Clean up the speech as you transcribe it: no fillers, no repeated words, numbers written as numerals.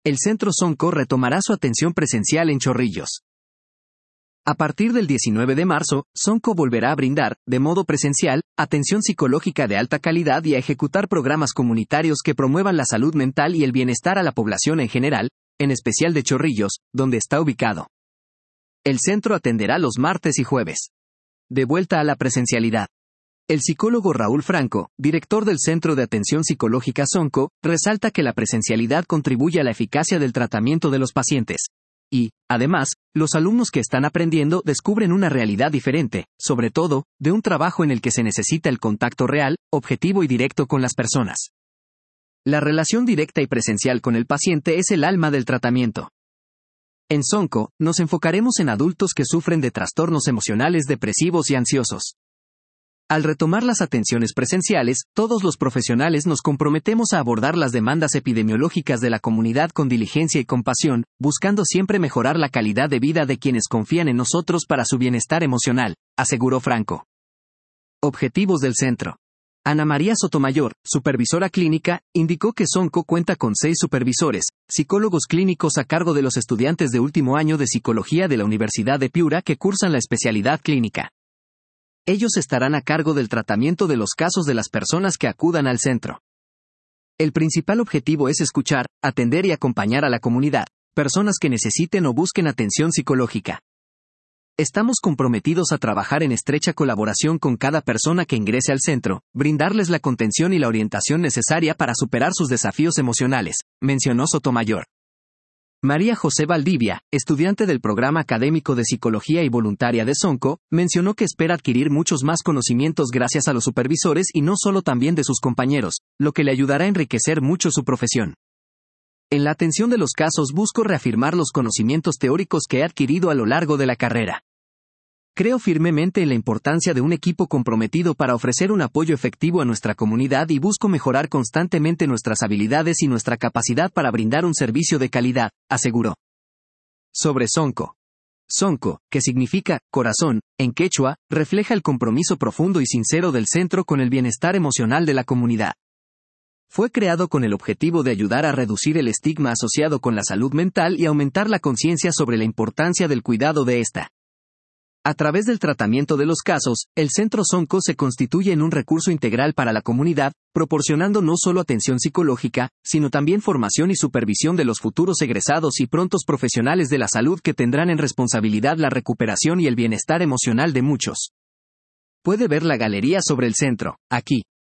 el Centro Sonco retomará su atención presencial en Chorrillos. A partir del 19 de marzo, Sonco volverá a brindar, de modo presencial, atención psicológica de alta calidad y a ejecutar programas comunitarios que promuevan la salud mental y el bienestar a la población en general, en especial de Chorrillos, donde está ubicado. El centro atenderá los martes y jueves. De vuelta a la presencialidad. El psicólogo Raúl Franco, director del Centro de Atención Psicológica Sonco, resalta que la presencialidad contribuye a la eficacia del tratamiento de los pacientes. Y, además, los alumnos que están aprendiendo descubren una realidad diferente, sobre todo, de un trabajo en el que se necesita el contacto real, objetivo y directo con las personas. La relación directa y presencial con el paciente es el alma del tratamiento. En Sonco, nos enfocaremos en adultos que sufren de trastornos emocionales depresivos y ansiosos. Al retomar las atenciones presenciales, todos los profesionales nos comprometemos a abordar las demandas epidemiológicas de la comunidad con diligencia y compasión, buscando siempre mejorar la calidad de vida de quienes confían en nosotros para su bienestar emocional, aseguró Franco. Objetivos del centro. Ana María Sotomayor, supervisora clínica, indicó que Sonco cuenta con 6 supervisores, psicólogos clínicos a cargo de los estudiantes de último año de psicología de la Universidad de Piura que cursan la especialidad clínica. Ellos estarán a cargo del tratamiento de los casos de las personas que acudan al centro. El principal objetivo es escuchar, atender y acompañar a la comunidad, personas que necesiten o busquen atención psicológica. Estamos comprometidos a trabajar en estrecha colaboración con cada persona que ingrese al centro, brindarles la contención y la orientación necesaria para superar sus desafíos emocionales, mencionó Sotomayor. María José Valdivia, estudiante del programa académico de Psicología y voluntaria de Sonco, mencionó que espera adquirir muchos más conocimientos gracias a los supervisores y no solo también de sus compañeros, lo que le ayudará a enriquecer mucho su profesión. En la atención de los casos busco reafirmar los conocimientos teóricos que he adquirido a lo largo de la carrera. Creo firmemente en la importancia de un equipo comprometido para ofrecer un apoyo efectivo a nuestra comunidad y busco mejorar constantemente nuestras habilidades y nuestra capacidad para brindar un servicio de calidad, aseguró. Sobre Sonco. Sonco, que significa corazón, en quechua, refleja el compromiso profundo y sincero del centro con el bienestar emocional de la comunidad. Fue creado con el objetivo de ayudar a reducir el estigma asociado con la salud mental y aumentar la conciencia sobre la importancia del cuidado de esta. A través del tratamiento de los casos, el Centro Sonco se constituye en un recurso integral para la comunidad, proporcionando no solo atención psicológica, sino también formación y supervisión de los futuros egresados y prontos profesionales de la salud que tendrán en responsabilidad la recuperación y el bienestar emocional de muchos. Puede ver la galería sobre el centro, aquí.